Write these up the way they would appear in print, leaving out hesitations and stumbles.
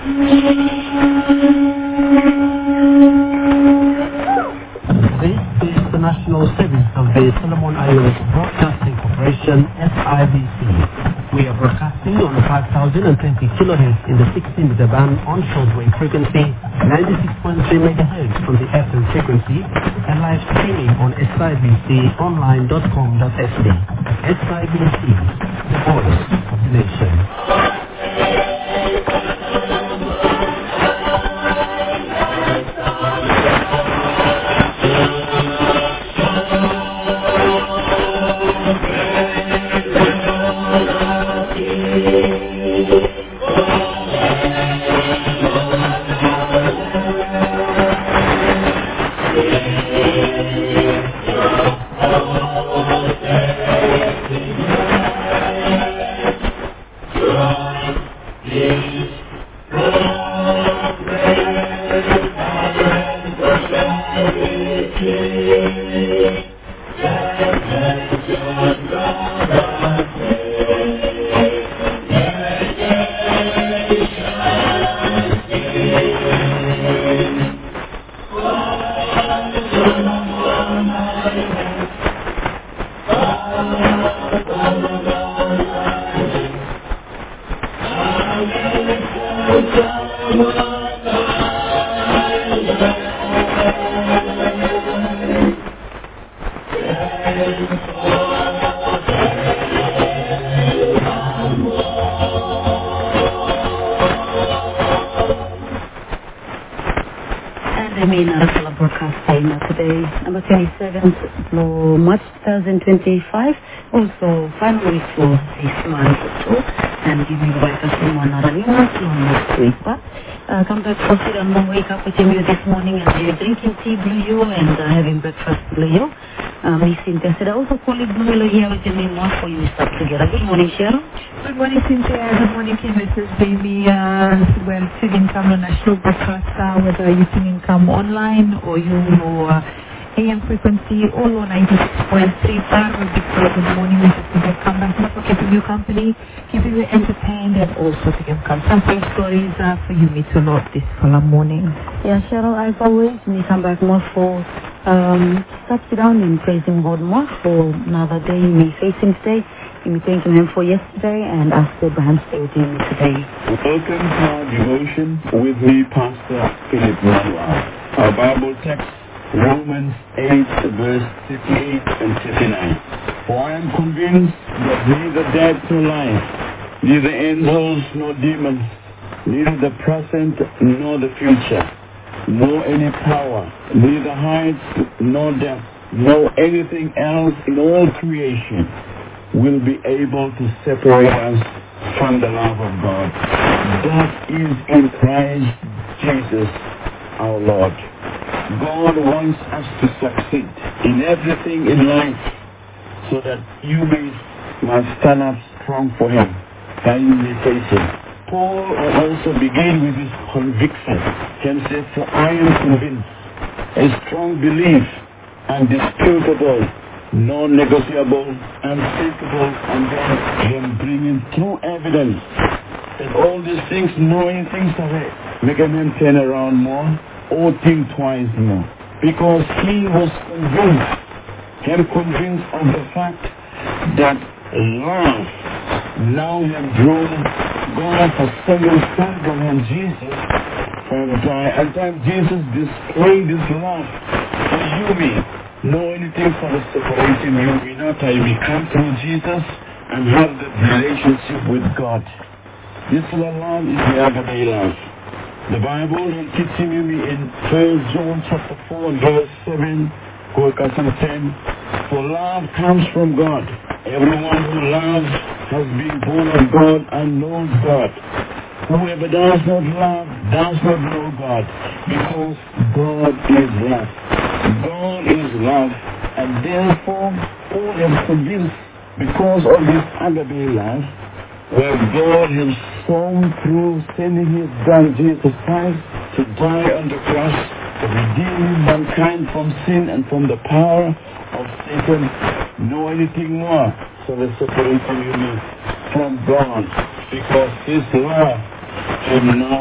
This is the national service of the Solomon Islands Broadcasting Corporation, SIBC. We are broadcasting on 5,020 kilohertz in the 16-meter band on shortwave frequency, 96.3 megahertz from the FM frequency, and live streaming on sibconline.com.sg. SIBC, the voice of the nation. March 2025, also final week for this month or so, and giving away someone another new one next week. But come back for food and more wake up with you this morning and you're drinking tea Blue You and having breakfast Blue You. Miss Cynthia said, I also call it Blue Yellow here with me more for you start together. Good morning, Cheryl. Good morning, Cynthia. Good morning, Mrs. Baby. Well, tuning come on national broadcast, whether you tuning come online or you AM frequency, all on 96.3 bar. Good morning, Mrs. Cynthia. Come back for keeping you company, keeping you entertained, and also to give some stories for you me to load this morning. Yeah, Cheryl, as always, we come back more for start down and praising God more for another day we facing today. We thank Him for yesterday and ask Abraham stay with Him today. Welcome to our devotion with me, Pastor Philip Manuel. Our Bible text, Romans 8, verse 38 and 39. For I am convinced that neither death nor life, neither angels nor demons, neither the present nor the future, nor any power, neither height nor depth, nor anything else in all creation will be able to separate us from the love of God that is in Christ Jesus our Lord. God wants us to succeed in everything in life so that you must stand up strong for Him and you may face Him. Paul also began with his conviction. He said, for I am convinced, a strong belief, undisputable, non-negotiable, unspeakable, and then him bringing true evidence that all these things, knowing things away, make a man turn around more or think twice more. Because he was convinced of the fact that love now has grown. God has sent His Son and Jesus from die. And then Jesus displayed His love for you, me. No anything for the separation you be not. You will come through Jesus and have the relationship with God. This love is the agape love. The Bible is teaching me in 1 John chapter 4 verse 7, 10. For love comes from God. Everyone who loves has been born of God and knows God. Whoever does not love does not know God, because God is love. God is love, and therefore Paul is convinced because of this agape love, where God has shown through sending His Son Jesus Christ to die on the cross to redeem mankind from sin and from the power of Satan, no anything more. So the separation you need from God, because His love can now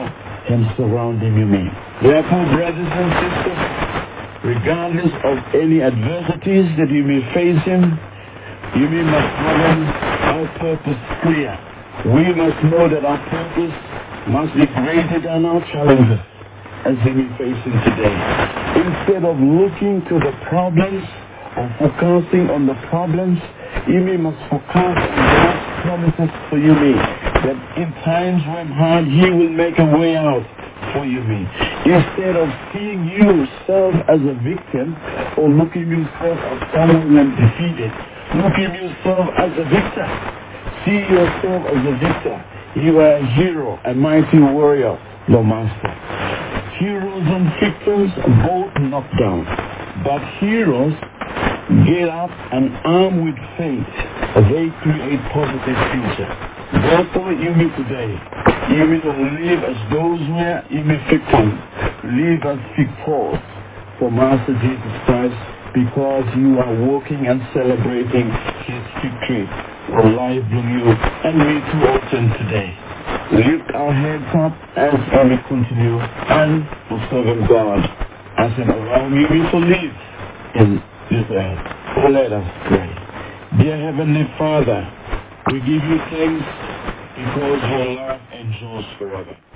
and surrounding you me. Therefore, brothers and sisters, regardless of any adversities that you may face you must have our purpose clear. We must know that our purpose must be greater than our challenges as we may face today. Instead of looking to the problems or focusing on the problems, you must focus on God's promises for you that in times when hard, He will make a way out for you Instead of seeing yourself as a victim or looking yourself as someone defeated, look at yourself as a victor. See yourself as a victor. You are a hero, a mighty warrior, the master. Heroes and victors both knocked down, but heroes get up and armed with faith, they create positive future. Therefore, you may today, you may live as those were, you may victims, live as victors for Master Jesus Christ, because you are walking and celebrating His victory for life in you, and we too often today. Lift our heads up as we continue and to serve God as an around you to live in this earth. So let us pray. Dear Heavenly Father, we give you thanks because your love endures forever.